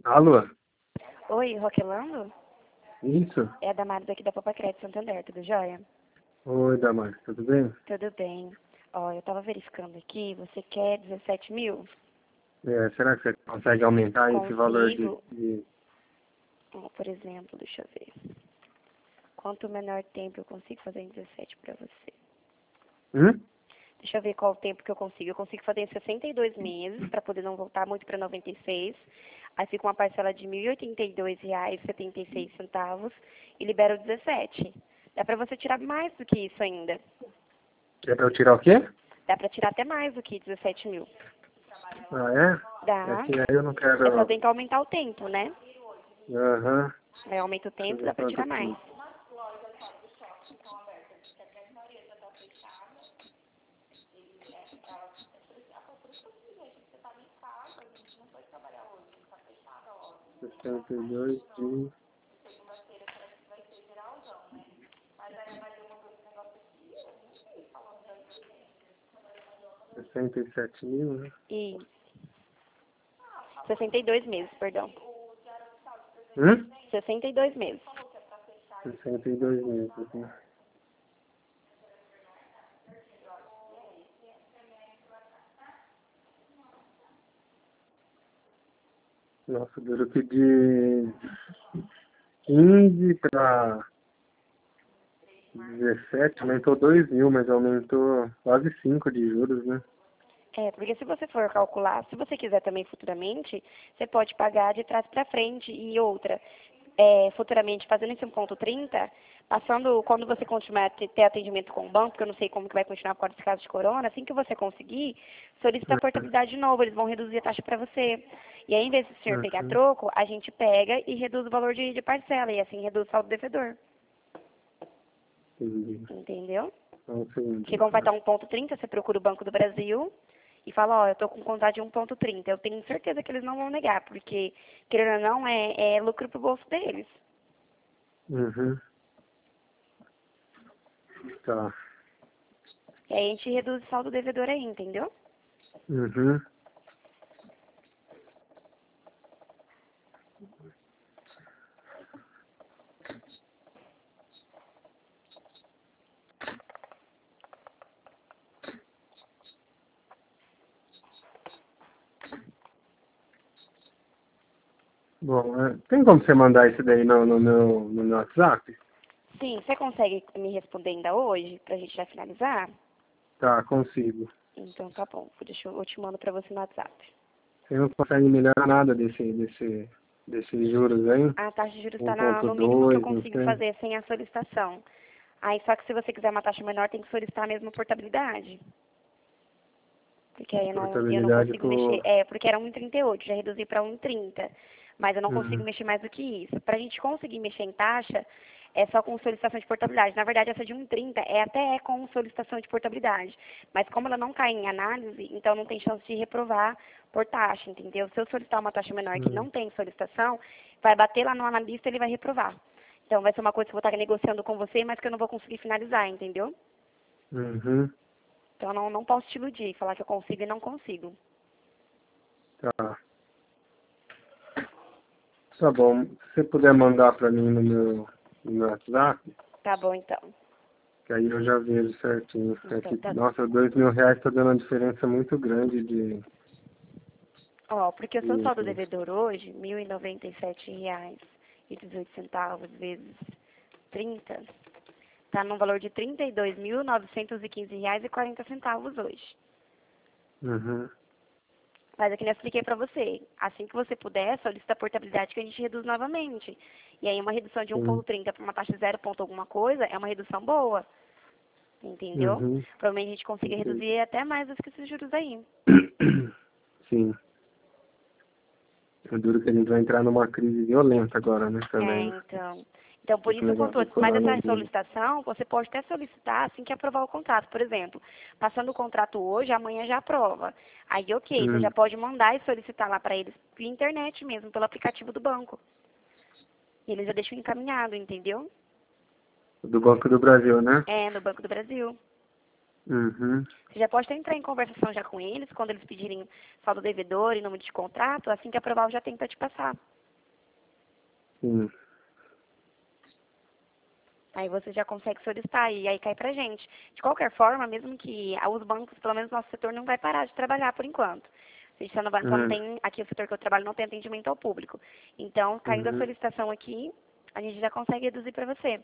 Alô? Oi, Roquelando? Isso? É a Damares aqui da Papacred Santander, tudo jóia? Oi, Damares, tudo bem? Tudo bem. Ó, eu tava verificando aqui, você quer 17 mil? Será que você consegue aumentar esse valor Consigo. de... Ó, por exemplo, deixa eu ver. Quanto menor tempo eu consigo fazer em 17 pra você? Hum? Deixa eu ver qual o tempo que eu consigo. Eu consigo fazer em 62 meses, pra poder não voltar muito pra 96. Aí fica uma parcela de R$ 1.082,76 e libera o 17. Dá pra você tirar mais do que isso ainda. É pra eu tirar o quê? Dá pra tirar até mais do que 17 mil. Ah, é? É Dá. que aí eu não É só quero... tem que aumentar o tempo, né? Aham. Aí aumenta o Deixa eu tempo, ver dá pra quanto tirar mais. tempo. 62 de 67 mil, né? E 62 meses, perdão. Hum? 62 meses. 62 meses, né? Nossa, duro que de 15 para 17 aumentou 2 mil, mas aumentou quase 5 de juros, né? É, porque se você for calcular, se você quiser também futuramente, você pode pagar de trás para frente e outra. Futuramente, fazendo esse 1,30, passando, quando você continuar a ter atendimento com o banco, porque eu não sei como que vai continuar por causa desse caso de corona, assim que você conseguir, solicita a portabilidade de novo, eles vão reduzir a taxa para você. E aí, em vez do senhor pegar Uhum. troco, a gente pega e reduz o valor de parcela, e assim reduz o saldo devedor. Entendi. Entendeu? Então, sim, Porque como vai estar 1,30, você procura o Banco do Brasil e fala, ó, eu tô com contato de 1,30. Eu tenho certeza que eles não vão negar, porque, querendo ou não, é lucro pro bolso deles. Uhum. Tá. E aí a gente reduz o saldo devedor aí, entendeu? Uhum. Bom, tem como você mandar isso daí no meu WhatsApp? Sim, você consegue me responder ainda hoje, pra gente já finalizar? Tá, consigo. Então tá bom, eu te mando pra você no WhatsApp. Você não consegue melhorar nada desses juros aí? A taxa de juros está no mínimo que eu 1,2, não consigo sei. fazer sem a solicitação. Aí só que se você quiser uma taxa menor, tem que solicitar mesmo a portabilidade. Porque aí eu não Portabilidade consigo mexer. por... Porque era 1,38, já reduzi para 1,30. Mas eu não consigo Uhum. mexer mais do que isso. Para a gente conseguir mexer em taxa, é só com solicitação de portabilidade. Na verdade, essa de 1,30 até com solicitação de portabilidade. Mas como ela não cai em análise, então não tem chance de reprovar por taxa, entendeu? Se eu solicitar uma taxa menor que Uhum. não tem solicitação, vai bater lá no analista e ele vai reprovar. Então vai ser uma coisa que eu vou estar negociando com você, mas que eu não vou conseguir finalizar, entendeu? Uhum. Então eu não posso te iludir, falar que eu consigo e não consigo. Tá. Tá bom. Se você puder mandar pra mim no meu WhatsApp, Tá bom, então. que aí eu já vejo certinho. É Então, que, tá. nossa, R$ 2.000 tá dando uma diferença muito grande Ó, porque o seu saldo de... devedor hoje, R$ 1.097,18 vezes 30, tá num valor de R$ 32.915,40 hoje. Uhum. Mas é que eu expliquei pra você. Assim que você puder, solicita a portabilidade que a gente reduz novamente. E aí uma redução de Sim. 1,30 para uma taxa de 0, alguma coisa é uma redução boa. Entendeu? Uhum. Provavelmente a gente consiga Entendi. reduzir até mais do que esses juros aí. Sim. É duro que a gente vai entrar numa crise violenta agora, né, também. Então. Então, por Esse isso eu negócio do conto. Mas essa coronavírus. solicitação, você pode até solicitar assim que aprovar o contrato. Por exemplo, passando o contrato hoje, amanhã já aprova. Aí, ok, você já Hum. pode mandar e solicitar lá para eles via internet mesmo, pelo aplicativo do banco. E eles já deixam encaminhado, entendeu? Do Banco do Brasil, né? No Banco do Brasil. Uhum. Você já pode até entrar em conversação já com eles, quando eles pedirem saldo devedor e número de contrato, assim que aprovar eu já tenho para te passar. Sim. Aí você já consegue solicitar e aí cai pra gente. De qualquer forma, mesmo que os bancos, pelo menos nosso setor, não vai parar de trabalhar por enquanto. A gente só não tem, aqui o setor que eu trabalho não tem atendimento ao público. Então, caindo a Uhum. solicitação aqui, a gente já consegue reduzir para você.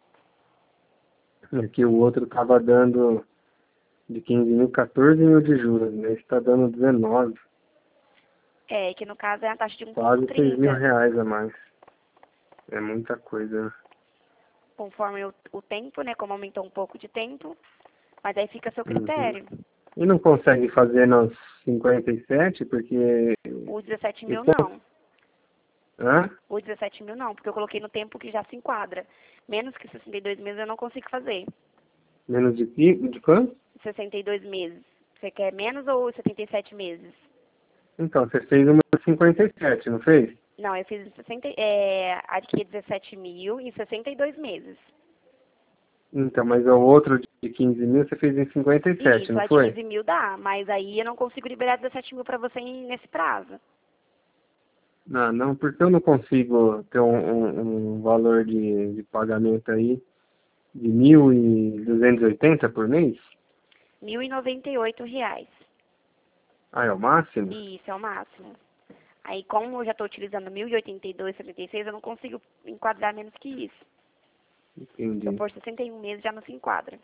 Aqui o outro tava dando de 15 mil, 14 mil de juros, né? Esse tá dando 19, É, que no caso é a taxa de quase 6 mil 1,30. reais a mais. É muita coisa, né? Conforme o tempo, né? Como aumentou um pouco de tempo. Mas aí fica a seu Uhum. critério. E não consegue fazer nos 57, porque... O 17 mil esse- não. Hã? O 17 mil não, porque eu coloquei no tempo que já se enquadra. Menos que 62 meses eu não consigo fazer. Menos de que? De quanto? 62 meses. Você quer menos ou 77 meses? Então, você fez uma de 57, não fez? Não, eu fiz adquiri 17 mil em 62 meses. Então, mas o outro de 15 mil você fez em 57, Isso, não a de foi? 15 mil dá, mas aí eu não consigo liberar 17 mil para você nesse prazo. Não, não, porque eu não consigo ter um valor de pagamento aí de 1.280 por mês? R$ 1.098. Ah, é o máximo? Isso, é o máximo. Aí, como eu já estou utilizando 1.082,76, eu não consigo enquadrar menos que isso. Se eu Entendi. for 61 meses, já não se enquadra,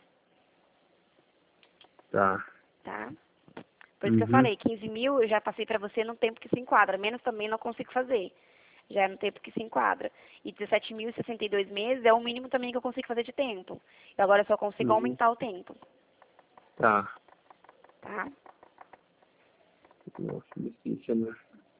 Tá. tá? Por isso que eu Uhum. falei, 15 mil eu já passei para você no tempo que se enquadra. Menos também não consigo fazer. Já é no tempo que se enquadra. E 17 mil e 62 meses é o mínimo também que eu consigo fazer de tempo. E agora eu só consigo Uhum. aumentar o tempo, Tá. tá? Nossa, difícil, né?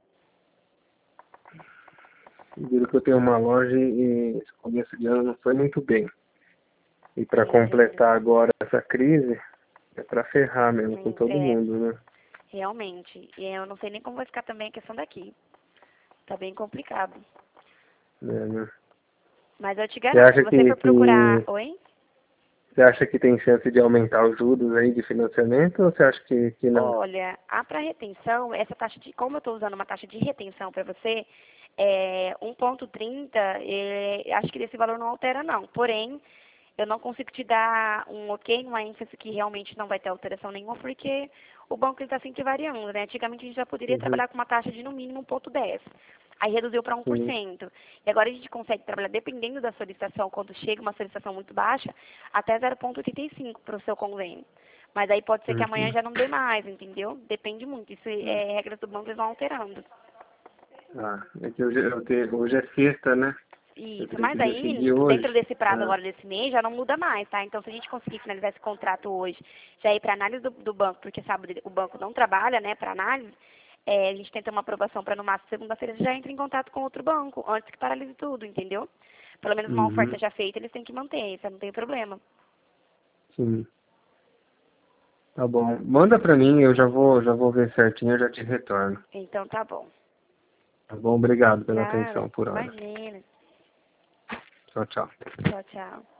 Viram que eu tenho uma loja e esse começo de ano não foi muito bem. E para Entendo. completar agora essa crise, é para ferrar mesmo com todo É, mundo, né? realmente. E eu não sei nem como vai ficar também a questão daqui. Tá bem complicado. É, né? Mas eu te Você garanto, se acha você for procurar... Oi? você acha que tem chance de aumentar os juros aí de financiamento ou você acha que não? Olha, para retenção, essa taxa de, como eu estou usando uma taxa de retenção para você, 1,30, acho que desse valor não altera não. Porém, eu não consigo te dar um ok, uma ênfase que realmente não vai ter alteração nenhuma, porque o banco está sempre variando, né? Antigamente a gente já poderia Uhum. trabalhar com uma taxa de no mínimo 1,10. Aí reduziu para Sim. 1%. E agora a gente consegue trabalhar, dependendo da solicitação, quando chega uma solicitação muito baixa, até 0,85 para o seu convênio. Mas aí pode ser que amanhã Uhum. já não dê mais, entendeu? Depende muito. Isso é regras do banco, eles vão alterando. Ah, é que hoje é sexta, né? Eu Isso, tenho mas que aí, decidir hoje. dentro desse prazo Ah, agora desse mês, já não muda mais, tá? Então, se a gente conseguir finalizar esse contrato hoje, já ir para análise do banco, porque sabe, o banco não trabalha, né, para análise, a gente tenta uma aprovação para no máximo segunda-feira já entra em contato com outro banco, antes que paralise tudo, entendeu? Pelo menos uma oferta uhum. já feita, eles têm que manter, isso não tem problema. Sim. Tá bom. Manda pra mim, eu já vou ver certinho, eu já te retorno. Então, tá bom. Tá bom? Obrigado pela Nada, atenção por hora. imagina. Tchau, tchau. Tchau, tchau.